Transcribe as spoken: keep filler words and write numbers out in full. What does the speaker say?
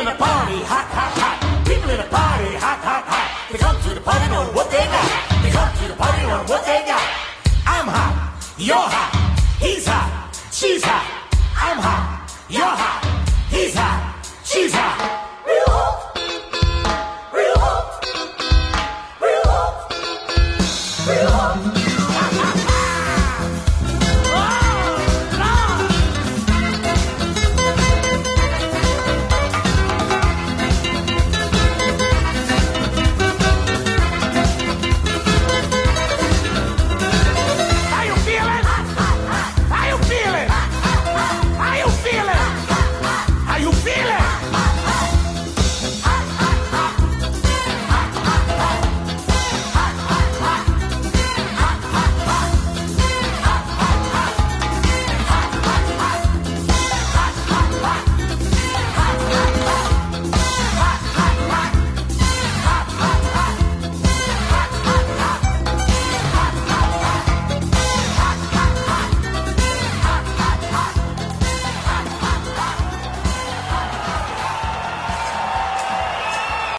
in the party, hot, hot, hot. People in the party, hot, hot, hot. They come to the party knowing what they got. They come to the party knowing what they got. I'm hot, you're hot, he's hot, she's hot. I'm hot, you're hot.